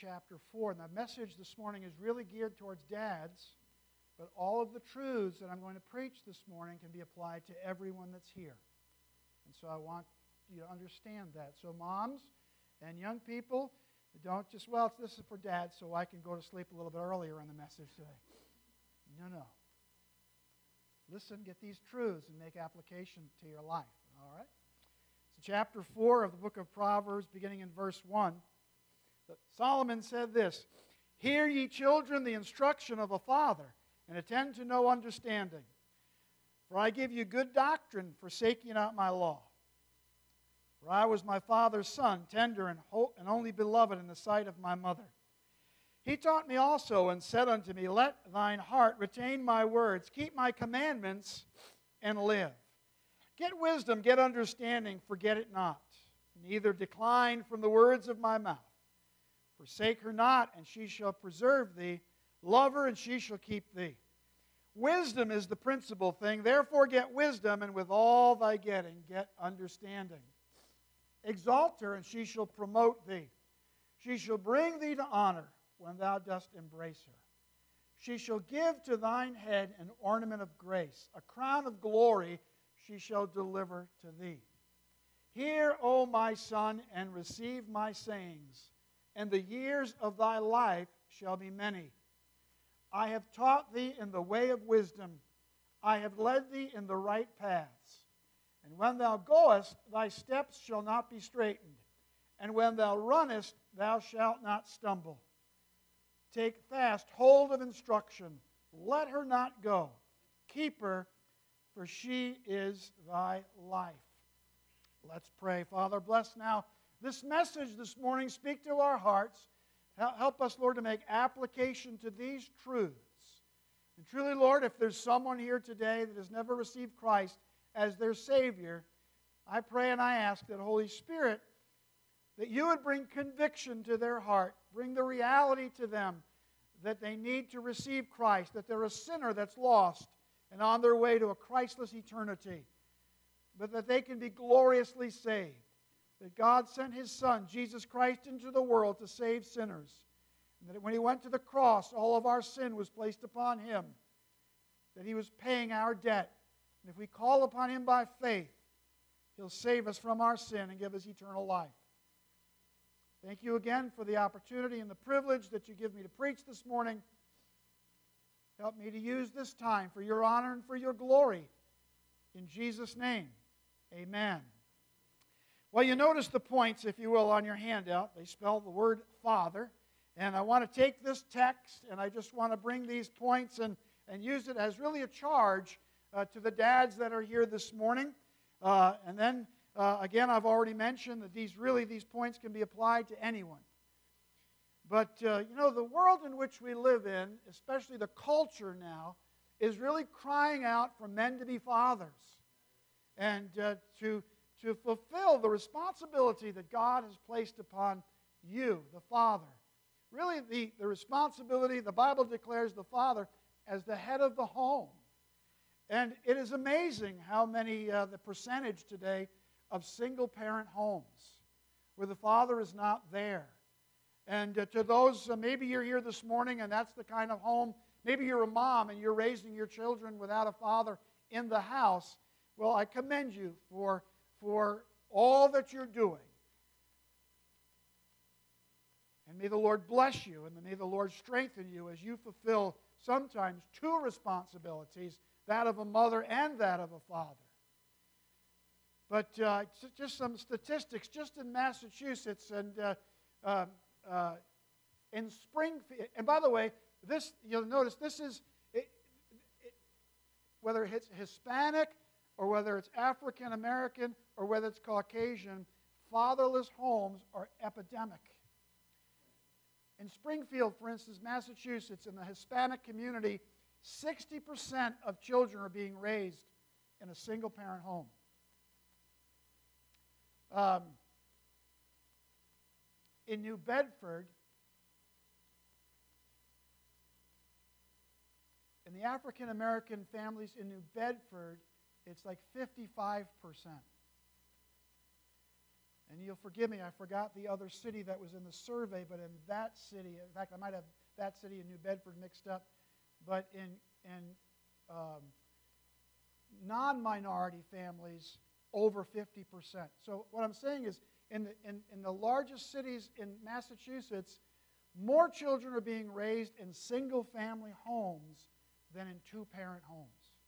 chapter 4. And the message this morning is really geared towards dads, but all of the truths that I'm going to preach this morning can be applied to everyone that's here. And so I want you to understand that. So moms and young people, don't just, this is for dads so I can go to sleep a little bit earlier in the message today. No. Listen, get these truths and make application to your life. All right? So chapter 4 of the book of Proverbs, beginning in verse 1. Solomon said this, "Hear ye children the instruction of a father, and attend to no understanding. For I give you good doctrine, forsaking not my law. For I was my father's son, tender and only beloved in the sight of my mother. He taught me also, and said unto me, Let thine heart retain my words, keep my commandments, and live. Get wisdom, get understanding, forget it not. Neither decline from the words of my mouth. Forsake her not, and she shall preserve thee. Love her, and she shall keep thee. Wisdom is the principal thing. Therefore get wisdom, and with all thy getting, get understanding. Exalt her, and she shall promote thee. She shall bring thee to honor when thou dost embrace her. She shall give to thine head an ornament of grace. A crown of glory she shall deliver to thee. Hear, O my son, and receive my sayings, and the years of thy life shall be many. I have taught thee in the way of wisdom. I have led thee in the right paths. And when thou goest, thy steps shall not be straitened. And when thou runnest, thou shalt not stumble. Take fast hold of instruction. Let her not go. Keep her, for she is thy life." Let's pray. Father, bless now this message this morning. Speak to our hearts. Help us, Lord, to make application to these truths. And truly, Lord, if there's someone here today that has never received Christ as their Savior, I pray and I ask that, Holy Spirit, that you would bring conviction to their heart, bring the reality to them that they need to receive Christ, that they're a sinner that's lost and on their way to a Christless eternity, but that they can be gloriously saved. That God sent His Son, Jesus Christ, into the world to save sinners. And that when He went to the cross, all of our sin was placed upon Him. That He was paying our debt. And if we call upon Him by faith, He'll save us from our sin and give us eternal life. Thank you again for the opportunity and the privilege that you give me to preach this morning. Help me to use this time for your honor and for your glory. In Jesus' name, amen. Well, you notice the points, if you will, on your handout. They spell the word Father. And I want to take this text and I just want to bring these points and use it as really a charge to the dads that are here this morning. And then, again, I've already mentioned that these points can be applied to anyone. But, the world in which we live in, especially the culture now, is really crying out for men to be fathers and to fulfill the responsibility that God has placed upon you, the father. Really, the responsibility, the Bible declares the father as the head of the home. And it is amazing how many, the percentage today of single-parent homes where the father is not there. And to those, maybe you're here this morning and that's the kind of home, maybe you're a mom and you're raising your children without a father in the house. Well, I commend you for all that you're doing. And may the Lord bless you, and may the Lord strengthen you as you fulfill sometimes two responsibilities, that of a mother and that of a father. But just some statistics, just in Massachusetts and in Springfield. And by the way, this, you'll notice this is, whether it's Hispanic or whether it's African American or whether it's Caucasian, fatherless homes are epidemic. In Springfield, for instance, Massachusetts, in the Hispanic community, 60% of children are being raised in a single-parent home. In New Bedford, in the African American families in New Bedford, it's like 55%. And you'll forgive me, I forgot the other city that was in the survey, but in that city, in fact, I might have that city and New Bedford mixed up, but in non-minority families, over 50%. So what I'm saying is, in the largest cities in Massachusetts, more children are being raised in single-family homes than in two-parent homes.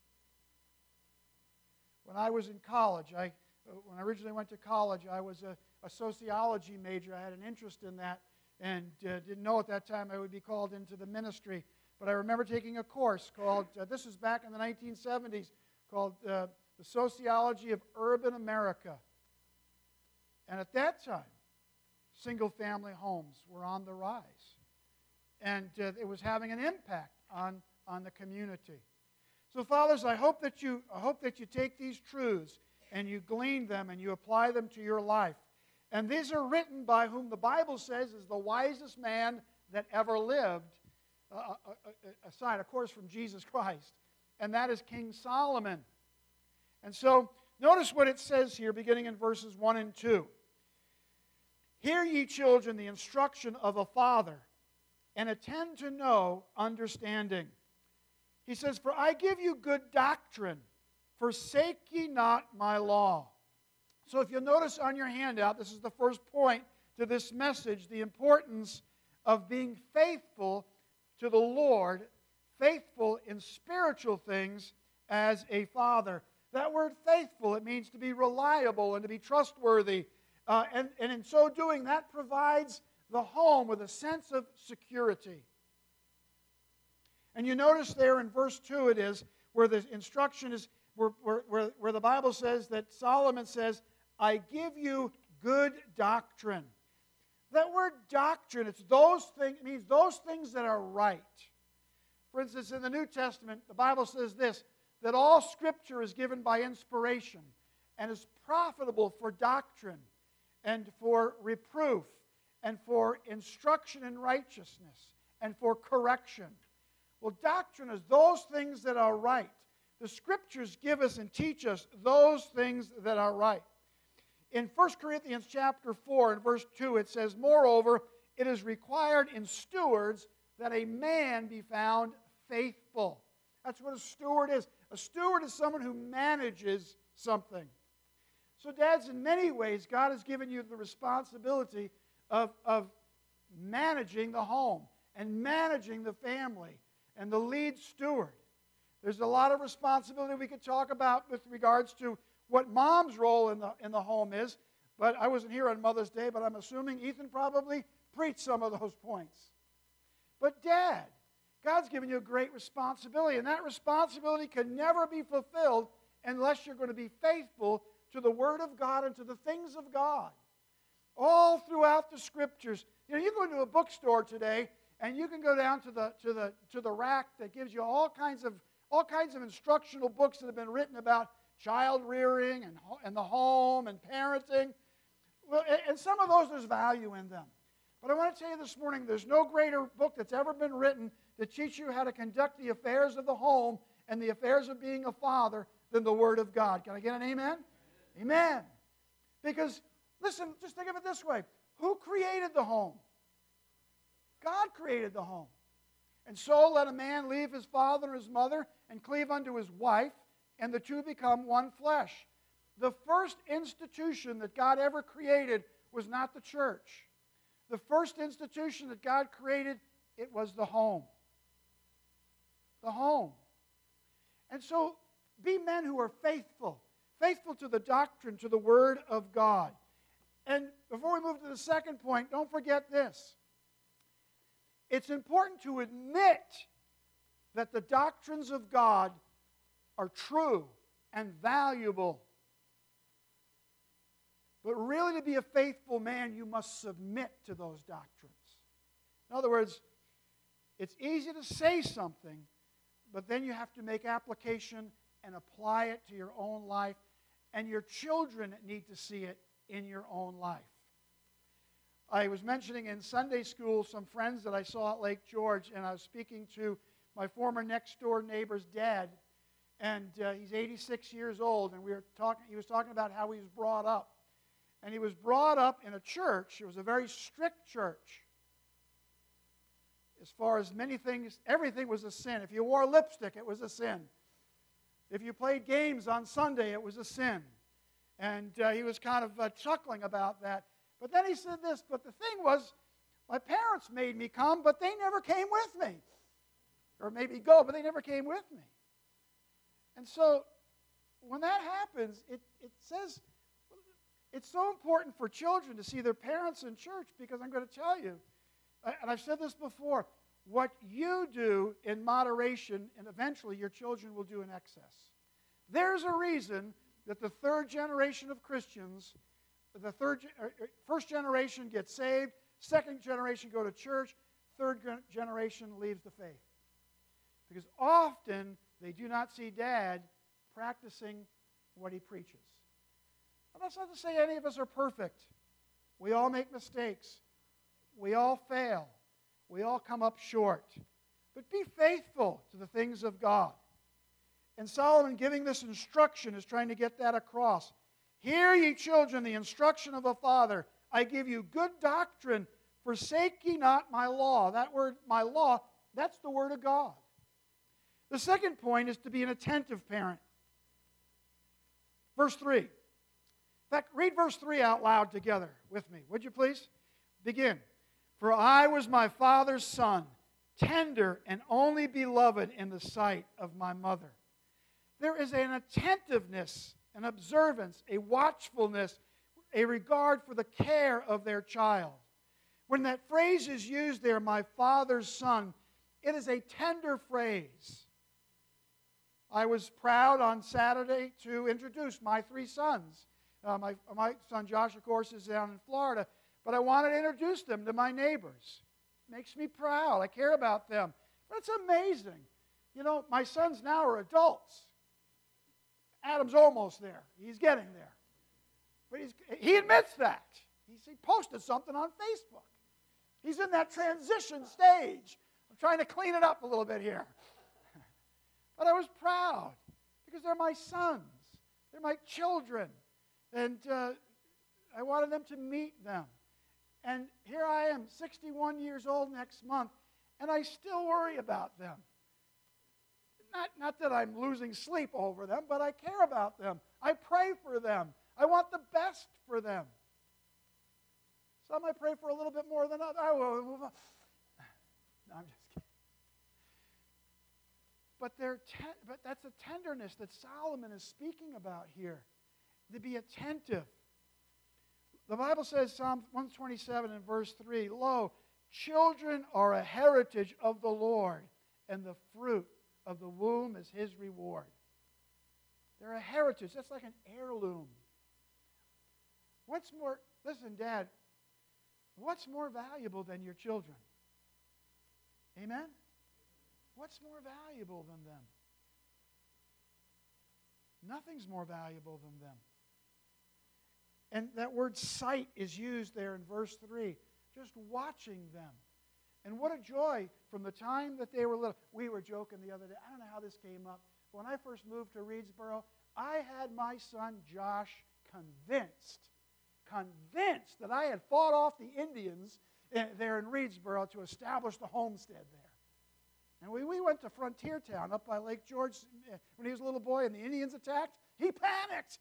When I was in college, when I originally went to college, I was a sociology major. I had an interest in that and didn't know at that time I would be called into the ministry. But I remember taking a course called, this was back in the 1970s, called The Sociology of Urban America. And at that time, single-family homes were on the rise. And it was having an impact on the community. So, fathers, I hope that you take these truths and you glean them and you apply them to your life. And these are written by whom the Bible says is the wisest man that ever lived, aside, of course, from Jesus Christ. And that is King Solomon. And so, notice what it says here, beginning in verses 1 and 2. Hear ye, children, the instruction of a father, and attend to know understanding. He says, for I give you good doctrine, forsake ye not my law. So if you'll notice on your handout, this is the first point to this message, the importance of being faithful to the Lord, faithful in spiritual things as a father. That word faithful, it means to be reliable and to be trustworthy. And in so doing, that provides the home with a sense of security. And you notice there in verse 2 it is, where the instruction is, where the Bible says that Solomon says, I give you good doctrine. That word doctrine, it means those things that are right. For instance, in the New Testament, the Bible says this, that all Scripture is given by inspiration and is profitable for doctrine and for reproof and for instruction in righteousness and for correction. Well, doctrine is those things that are right. The Scriptures give us and teach us those things that are right. In 1 Corinthians chapter 4 and verse 2, it says, moreover, it is required in stewards that a man be found faithful. That's what a steward is. A steward is someone who manages something. So, dads, in many ways, God has given you the responsibility of managing the home and managing the family and the lead steward. There's a lot of responsibility we could talk about with regards to what mom's role in the home is. But I wasn't here on Mother's Day, but I'm assuming Ethan probably preached some of those points. But dad, God's given you a great responsibility, and that responsibility can never be fulfilled unless you're going to be faithful to the Word of God and to the things of God. All throughout the Scriptures. You know, you go into a bookstore today, and you can go down to the rack that gives you all kinds of instructional books that have been written about child rearing and the home and parenting. Well, and some of those, there's value in them. But I want to tell you this morning, there's no greater book that's ever been written to teach you how to conduct the affairs of the home and the affairs of being a father than the Word of God. Can I get an amen? Amen. Because, listen, just think of it this way. Who created the home? God created the home. And so let a man leave his father and his mother and cleave unto his wife, and the two become one flesh. The first institution that God ever created was not the church. The first institution that God created, it was the home. The home. And so be men who are faithful. Faithful to the doctrine, to the Word of God. And before we move to the second point, don't forget this. It's important to admit that the doctrines of God are true and valuable. But really, to be a faithful man, you must submit to those doctrines. In other words, it's easy to say something, but then you have to make application and apply it to your own life, and your children need to see it in your own life. I was mentioning in Sunday school some friends that I saw at Lake George, and I was speaking to my former next-door neighbor's dad, and he's 86 years old, and he was talking about how he was brought up. And he was brought up in a church. It was a very strict church. As far as many things, everything was a sin. If you wore lipstick, it was a sin. If you played games on Sunday, it was a sin. And he was kind of chuckling about that. But then he said this, but the thing was, my parents made me come, but they never came with me. Or maybe go, but they never came with me. And so, when that happens, it says, it's so important for children to see their parents in church, because I'm going to tell you, and I've said this before, what you do in moderation, and eventually your children will do in excess. There's a reason that the third generation of Christians, first generation gets saved, second generation go to church, third generation leaves the faith. Because often they do not see Dad practicing what he preaches. And that's not to say any of us are perfect. We all make mistakes. We all fail. We all come up short. But be faithful to the things of God. And Solomon, giving this instruction, is trying to get that across. Hear, ye children, the instruction of a father. I give you good doctrine. Forsake ye not my law. That word, my law, that's the word of God. The second point is to be an attentive parent. Verse 3. In fact, read verse 3 out loud together with me, would you please? Begin. For I was my father's son, tender and only beloved in the sight of my mother. There is an attentiveness, an observance, a watchfulness, a regard for the care of their child. When that phrase is used there, my father's son, it is a tender phrase. I was proud on Saturday to introduce my three sons. My son Josh, of course, is down in Florida, but I wanted to introduce them to my neighbors. Makes me proud. I care about them. But it's amazing. You know, my sons now are adults. Adam's almost there. He's getting there. But he admits that. He posted something on Facebook. He's in that transition stage. I'm trying to clean it up a little bit here. But I was proud because they're my sons. They're my children. And I wanted them to meet them. And here I am, 61 years old next month, and I still worry about them. Not that I'm losing sleep over them, but I care about them. I pray for them. I want the best for them. Some I pray for a little bit more than others. No, I'm just kidding. But that's a tenderness that Solomon is speaking about here, to be attentive. The Bible says, Psalm 127 and verse 3, Lo, children are a heritage of the Lord, and the fruit of the womb is his reward. They're a heritage. That's like an heirloom. Listen, Dad, what's more valuable than your children? Amen? What's more valuable than them? Nothing's more valuable than them. And that word sight is used there in verse 3, just watching them. And what a joy from the time that they were little. We were joking the other day. I don't know how this came up. When I first moved to Reedsboro, I had my son Josh convinced that I had fought off the Indians there in Reedsboro to establish the homestead there. And we went to Frontier Town up by Lake George when he was a little boy and the Indians attacked. He panicked.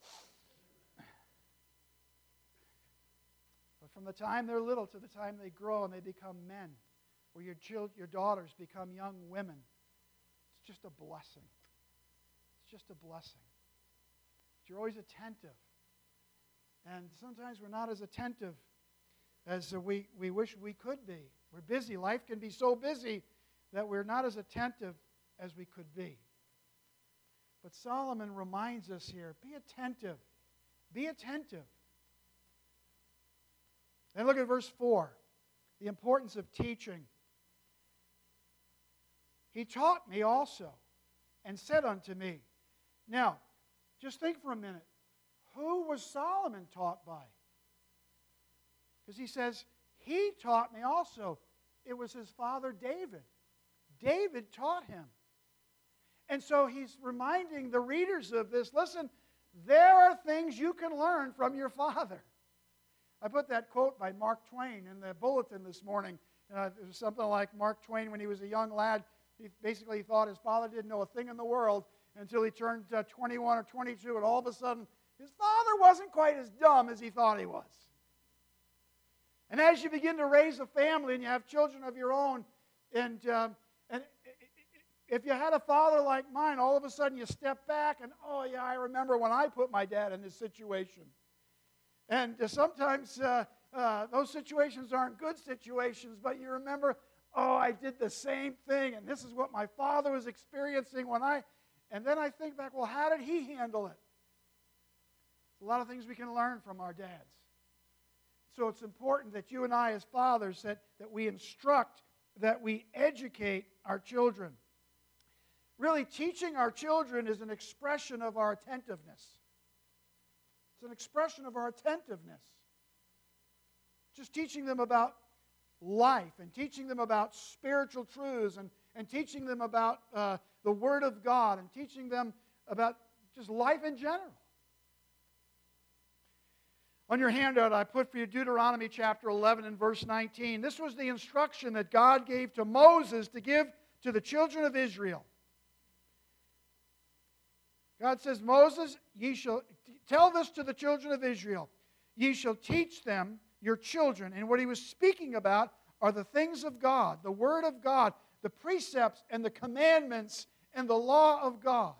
But from the time they're little to the time they grow and they become men, or your daughters become young women, it's just a blessing. It's just a blessing. But you're always attentive. And sometimes we're not as attentive as we wish we could be. We're busy. Life can be so busy that we're not as attentive as we could be. But Solomon reminds us here, be attentive. Be attentive. Then look at verse 4, the importance of teaching. He taught me also, and said unto me. Now, just think for a minute. Who was Solomon taught by? Because he says, he taught me also. It was his father David. David taught him. And so he's reminding the readers of this, listen, there are things you can learn from your father. I put that quote by Mark Twain in the bulletin this morning. It was something like Mark Twain, when he was a young lad, he basically thought his father didn't know a thing in the world until he turned 21 or 22, and all of a sudden, his father wasn't quite as dumb as he thought he was. And as you begin to raise a family and you have children of your own, and if you had a father like mine, all of a sudden you step back and, oh yeah, I remember when I put my dad in this situation. And sometimes those situations aren't good situations, but you remember, oh, I did the same thing, and this is what my father was experiencing when and then I think back, well, how did he handle it? A lot of things we can learn from our dads. So it's important that you and I as fathers, that we instruct, that we educate our children. Really, teaching our children is an expression of our attentiveness. It's an expression of our attentiveness. Just teaching them about life and teaching them about spiritual truths and teaching them about the Word of God and teaching them about just life in general. On your handout, I put for you Deuteronomy chapter 11 and verse 19. This was the instruction that God gave to Moses to give to the children of Israel. God says, Moses, ye shall tell this to the children of Israel. Ye shall teach them, your children. And what he was speaking about are the things of God, the Word of God, the precepts and the commandments and the law of God.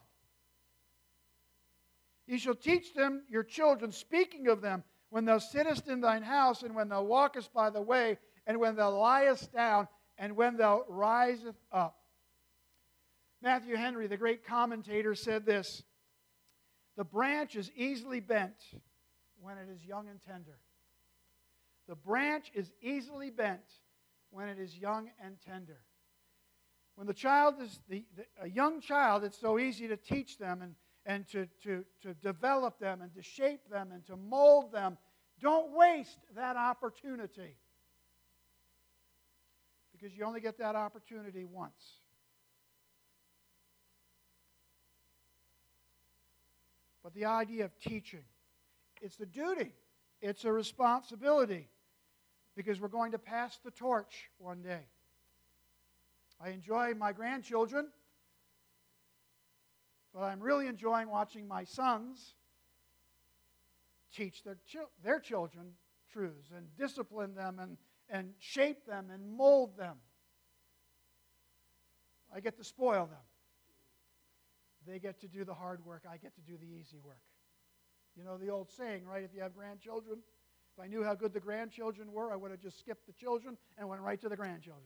Ye shall teach them, your children, speaking of them, when thou sittest in thine house, and when thou walkest by the way, and when thou liest down, and when thou risest up. Matthew Henry, the great commentator, said this: the branch is easily bent when it is young and tender. The branch is easily bent when it is young and tender. When the child is a young child, it's so easy to teach them and to develop them and to shape them and to mold them. Don't waste that opportunity, because you only get that opportunity once. But the idea of teaching, it's a duty, it's a responsibility, because we're going to pass the torch one day. I enjoy my grandchildren, but I'm really enjoying watching my sons teach their children truths and discipline them and shape them and mold them. I get to spoil them. They get to do the hard work. I get to do the easy work. You know the old saying, right? If you have grandchildren, if I knew how good the grandchildren were, I would have just skipped the children and went right to the grandchildren.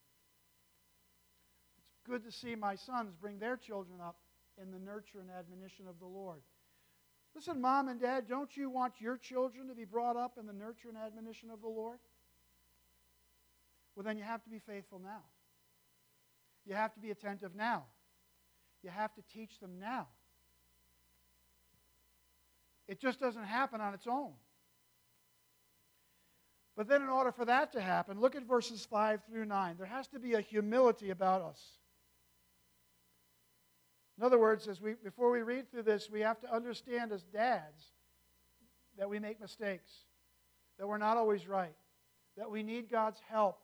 It's good to see my sons bring their children up in the nurture and admonition of the Lord. Listen, Mom and Dad, don't you want your children to be brought up in the nurture and admonition of the Lord? Well, then you have to be faithful now. You have to be attentive now. You have to teach them now. It just doesn't happen on its own. But then in order for that to happen, look at verses 5 through 9. There has to be a humility about us. In other words, before we read through this, we have to understand as dads that we make mistakes, that we're not always right, that we need God's help.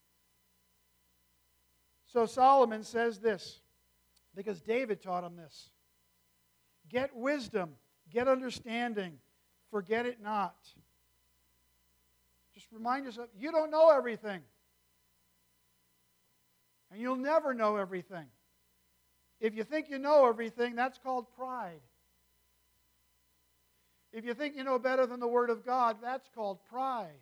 So Solomon says this, because David taught him this: get wisdom, get understanding, forget it not. Just remind yourself, you don't know everything. And you'll never know everything. If you think you know everything, that's called pride. If you think you know better than the Word of God, that's called pride.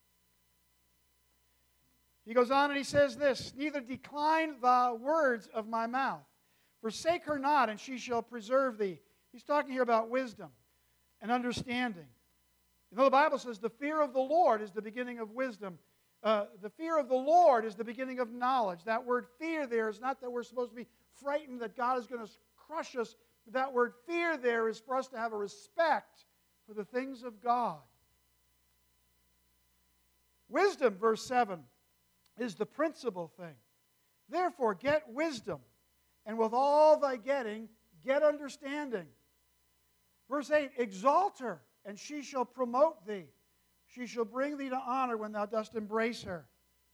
He goes on and he says this: neither decline the words of my mouth. Forsake her not, and she shall preserve thee. He's talking here about wisdom and understanding. You know, the Bible says the fear of the Lord is the beginning of wisdom. The fear of the Lord is the beginning of knowledge. That word fear there is not that we're supposed to be frightened that God is going to crush us. That word fear there is for us to have a respect for the things of God. Wisdom, verse 7, is the principal thing. Therefore, get wisdom, and with all thy getting, get understanding. Verse 8, exalt her, and she shall promote thee. She shall bring thee to honor when thou dost embrace her.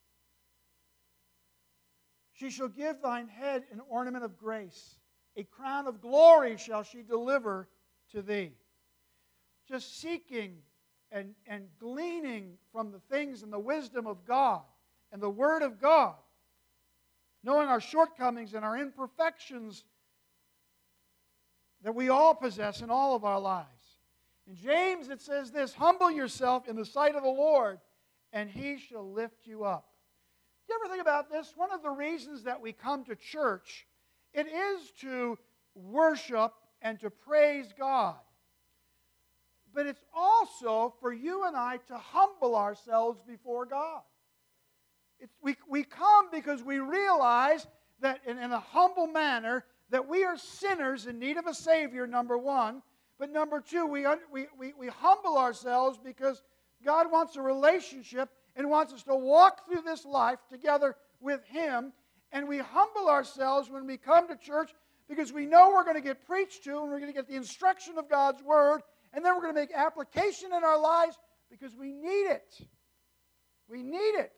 She shall give thine head an ornament of grace. A crown of glory shall she deliver to thee. Just seeking and gleaning from the things and the wisdom of God and the Word of God, knowing our shortcomings and our imperfections that we all possess in all of our lives. In James it says this, humble yourself in the sight of the Lord, and He shall lift you up. Do you ever think about this? One of the reasons that we come to church, it is to worship and to praise God. But it's also for you and I to humble ourselves before God. We come because we realize that in a humble manner that we are sinners in need of a Savior, number one. But number two, we humble ourselves because God wants a relationship and wants us to walk through this life together with Him. And we humble ourselves when we come to church because we know we're going to get preached to and we're going to get the instruction of God's Word. And then we're going to make application in our lives because we need it. We need it.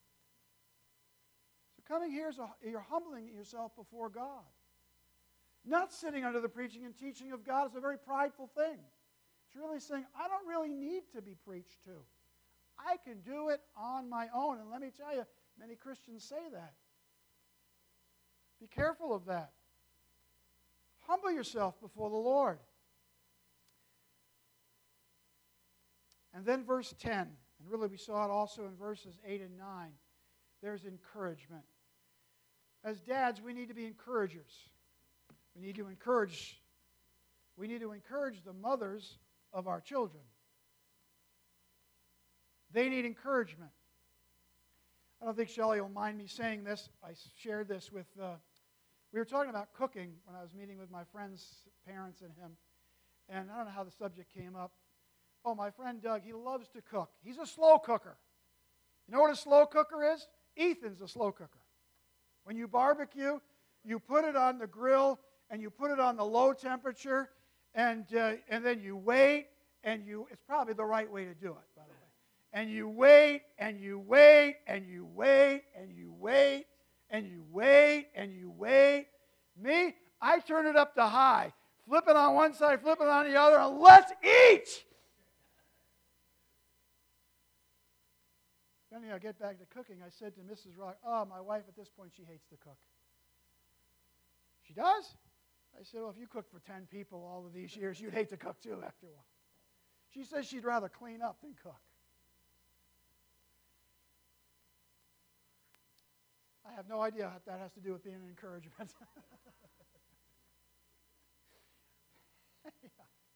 So coming here is you're humbling yourself before God. Not sitting under the preaching and teaching of God is a very prideful thing. It's really saying, I don't really need to be preached to. I can do it on my own. And let me tell you, many Christians say that. Be careful of that. Humble yourself before the Lord. And then verse 10, and really we saw it also in verses 8 and 9, there's encouragement. As dads, we need to be encouragers. We need to encourage the mothers of our children. They need encouragement. I don't think Shelley will mind me saying this. I shared this with, we were talking about cooking when I was meeting with my friend's parents and him. And I don't know how the subject came up. Oh, my friend Doug, he loves to cook. He's a slow cooker. You know what a slow cooker is? Ethan's a slow cooker. When you barbecue, you put it on the grill and you put it on the low temperature and then you wait and it's probably the right way to do it, by the way. And you wait and you wait and you wait and you wait and you wait and you wait. Me, I turn it up to high. Flip it on one side, flip it on the other, and let's eat! Then I get back to cooking. I said to Mrs. Rock, my wife at this point, she hates to cook. She does? I said, well, if you cook for 10 people all of these years, you'd hate to cook too after a while. She says she'd rather clean up than cook. I have no idea what that has to do with being an encouragement. Yeah.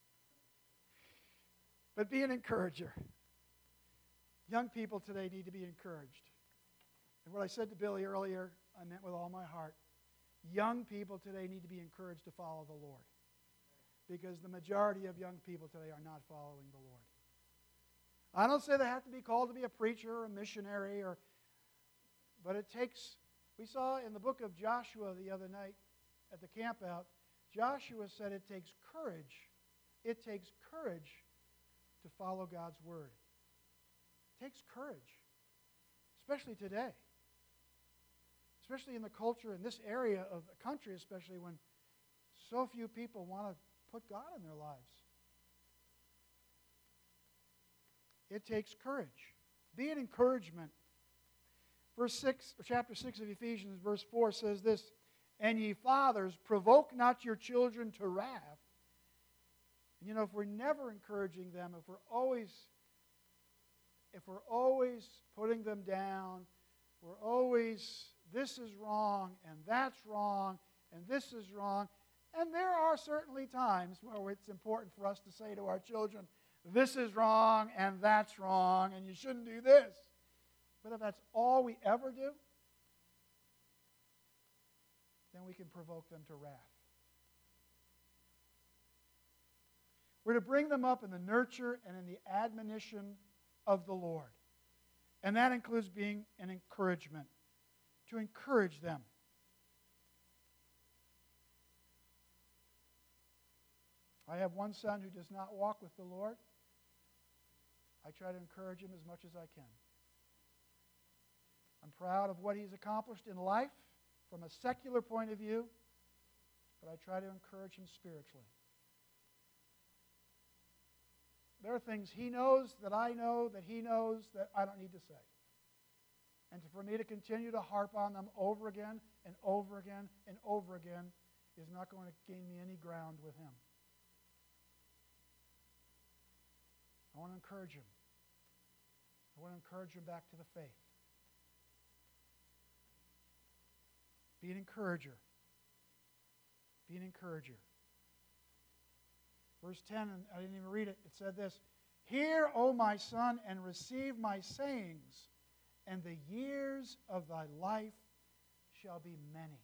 But be an encourager. Young people today need to be encouraged. And what I said to Billy earlier, I meant with all my heart. Young people today need to be encouraged to follow the Lord. Because the majority of young people today are not following the Lord. I don't say they have to be called to be a preacher or a missionary, but it takes, we saw in the book of Joshua the other night at the camp out, Joshua said it takes courage. It takes courage to follow God's word. It takes courage, especially today. Especially in the culture, in this area of the country, especially when so few people want to put God in their lives. It takes courage. Be an encouragement. Chapter 6 of Ephesians, verse 4 says this, and ye fathers, provoke not your children to wrath. You know, if we're never encouraging them, if we're always putting them down, we're always, this is wrong, and that's wrong, and this is wrong. And there are certainly times where it's important for us to say to our children, this is wrong, and that's wrong, and you shouldn't do this. But if that's all we ever do, then we can provoke them to wrath. We're to bring them up in the nurture and in the admonition of the Lord. And that includes being an encouragement, to encourage them. I have one son who does not walk with the Lord. I try to encourage him as much as I can. I'm proud of what he's accomplished in life from a secular point of view, but I try to encourage him spiritually. There are things he knows that I know that he knows that I don't need to say. And for me to continue to harp on them over again and over again and over again is not going to gain me any ground with him. I want to encourage him. I want to encourage him back to the faith. Be an encourager. Be an encourager. Verse 10, and I didn't even read it, it said this, "Hear, O my son, and receive my sayings, and the years of thy life shall be many."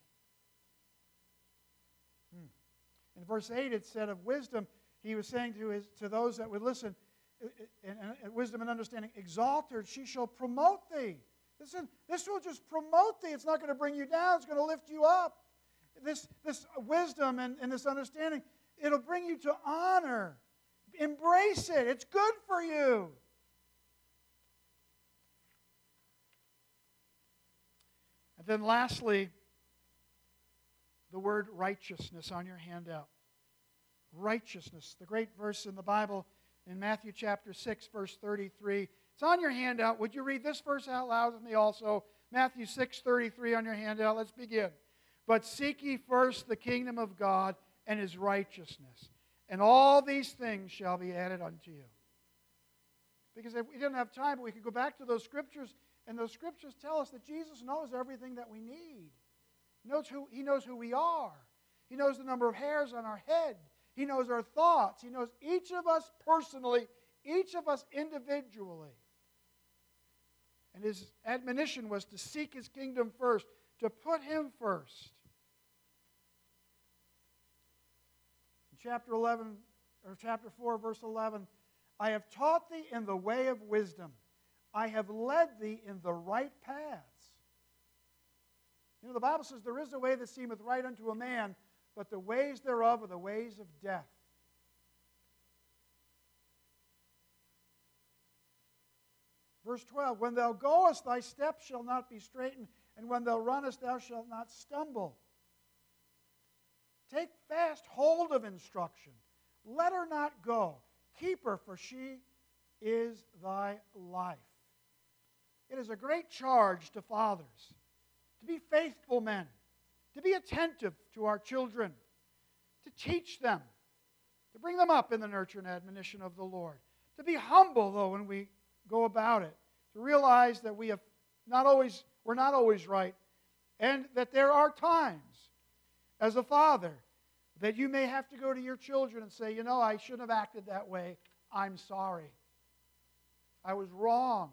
In verse 8 it said of wisdom, he was saying to those that would listen, and wisdom and understanding, "Exalt her, she shall promote thee." Listen, this will just promote thee. It's not going to bring you down. It's going to lift you up. This wisdom and this understanding, it'll bring you to honor. Embrace it. It's good for you. And then lastly, the word righteousness on your handout. Righteousness, the great verse in the Bible in Matthew chapter 6, verse 33. It's on your handout. Would you read this verse out loud with me also? Matthew 6:33 on your handout. Let's begin. "But seek ye first the kingdom of God and his righteousness, and all these things shall be added unto you." Because if we didn't have time, but we could go back to those scriptures, and those scriptures tell us that Jesus knows everything that we need. He knows who we are. He knows the number of hairs on our head. He knows our thoughts. He knows each of us personally, each of us individually. And his admonition was to seek his kingdom first, to put him first. In chapter 4, verse 11, "I have taught thee in the way of wisdom. I have led thee in the right paths." You know, the Bible says, "There is a way that seemeth right unto a man, but the ways thereof are the ways of death." Verse 12, "When thou goest, thy steps shall not be straitened, and when thou runnest, thou shalt not stumble." Take fast hold of instruction. Let her not go. Keep her, for she is thy life. It is a great charge to fathers to be faithful men, to be attentive to our children, to teach them, to bring them up in the nurture and admonition of the Lord, to be humble, though, when we go about it, to realize that we're not always right, and that there are times, as a father, that you may have to go to your children and say, I shouldn't have acted that way. I'm sorry. I was wrong.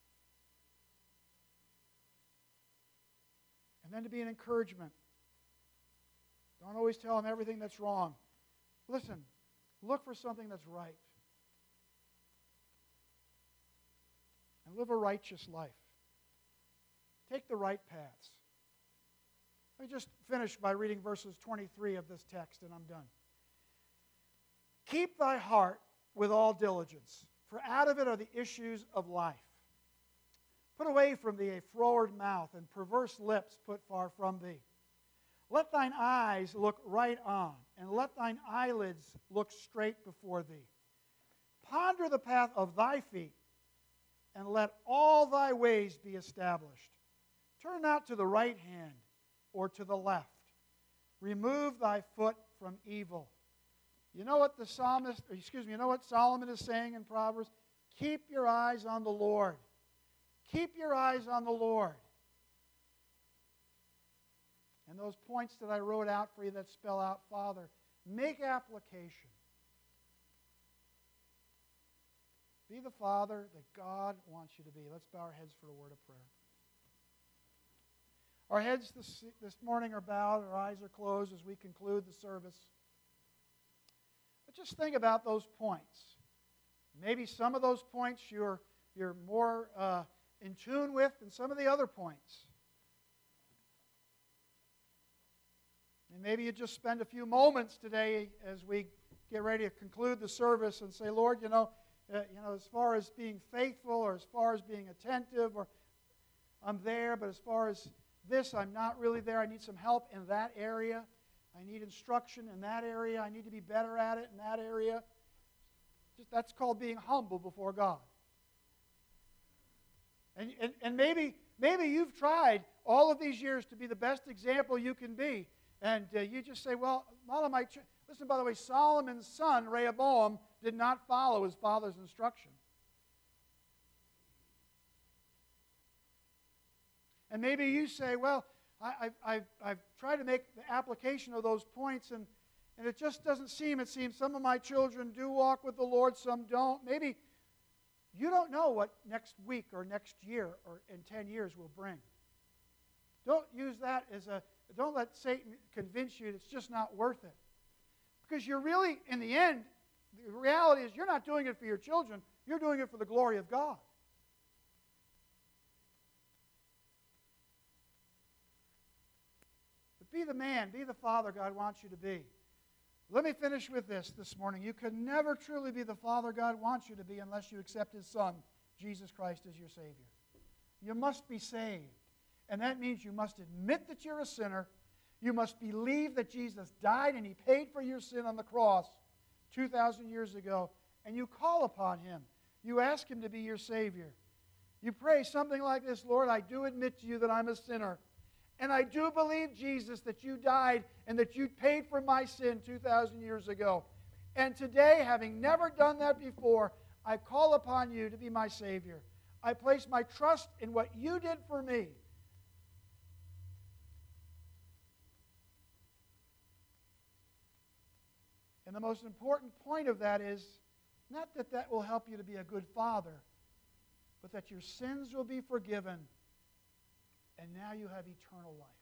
And then to be an encouragement. Don't always tell them everything that's wrong. Listen, look for something that's right. And live a righteous life. Take the right paths. Let me just finish by reading verses 23 of this text, and I'm done. "Keep thy heart with all diligence, for out of it are the issues of life. Put away from thee a froward mouth, and perverse lips put far from thee. Let thine eyes look right on, and let thine eyelids look straight before thee. Ponder the path of thy feet, and let all thy ways be established. Turn not to the right hand or to the left. Remove thy foot from evil." You know what Solomon is saying in Proverbs? Keep your eyes on the Lord. Keep your eyes on the Lord. And those points that I wrote out for you that spell out Father, make application. Be the father that God wants you to be. Let's bow our heads for a word of prayer. Our heads this morning are bowed, our eyes are closed as we conclude the service. But just think about those points. Maybe some of those points you're more in tune with than some of the other points. And maybe you just spend a few moments today as we get ready to conclude the service and say, Lord, as far as being faithful or as far as being attentive, or I'm there, but as far as this, I'm not really there. I need some help in that area. I need instruction in that area. I need to be better at it in that area. That's called being humble before God. And maybe you've tried all of these years to be the best example you can be. And you just say, well, listen, by the way, Solomon's son, Rehoboam, did not follow his father's instruction. And maybe you say, well, I've tried to make the application of those points, and it just doesn't seem, it seems some of my children do walk with the Lord, some don't. Maybe you don't know what next week or next year or in 10 years will bring. Don't use that don't let Satan convince you it's just not worth it. Because you're really, in the end, the reality is you're not doing it for your children, you're doing it for the glory of God. But be the man, be the father God wants you to be. Let me finish with this morning. You can never truly be the father God wants you to be unless you accept His Son, Jesus Christ, as your Savior. You must be saved. And that means you must admit that you're a sinner. You must believe that Jesus died and He paid for your sin on the cross 2,000 years ago. And you call upon Him. You ask Him to be your Savior. You pray something like this: Lord, I do admit to you that I'm a sinner. And I do believe, Jesus, that you died and that you paid for my sin 2,000 years ago. And today, having never done that before, I call upon you to be my Savior. I place my trust in what you did for me. And the most important point of that is not that that will help you to be a good father, but that your sins will be forgiven, and now you have eternal life.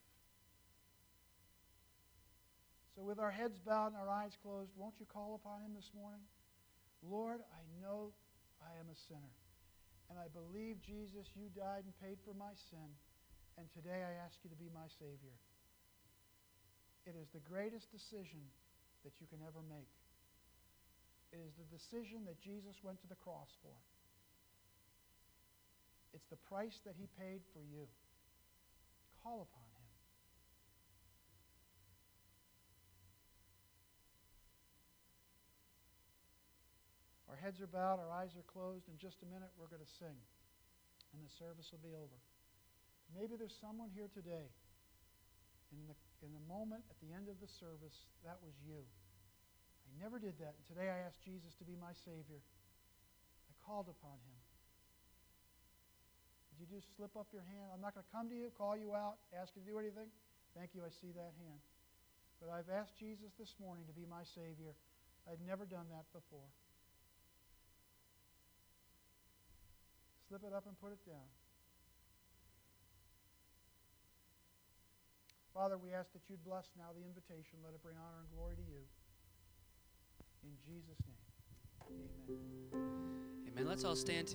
So with our heads bowed and our eyes closed, won't you call upon Him this morning? Lord, I know I am a sinner, and I believe, Jesus, you died and paid for my sin, and today I ask you to be my Savior. It is the greatest decision that you can ever make. It is the decision that Jesus went to the cross for. It's the price that He paid for you. Call upon Him. Our heads are bowed, our eyes are closed. In just a minute, we're going to sing, and the service will be over. Maybe there's someone here today, in the moment at the end of the service, that was you. I never did that, and today I asked Jesus to be my Savior. I called upon Him. Did you just slip up your hand? I'm not going to come to you, call you out, ask you to do anything. Thank you, I see that hand. But I've asked Jesus this morning to be my Savior. I'd never done that before. Slip it up and put it down. Father, we ask that you'd bless now the invitation. Let it bring honor and glory to you. In Jesus' name, amen. Amen. Let's all stand together.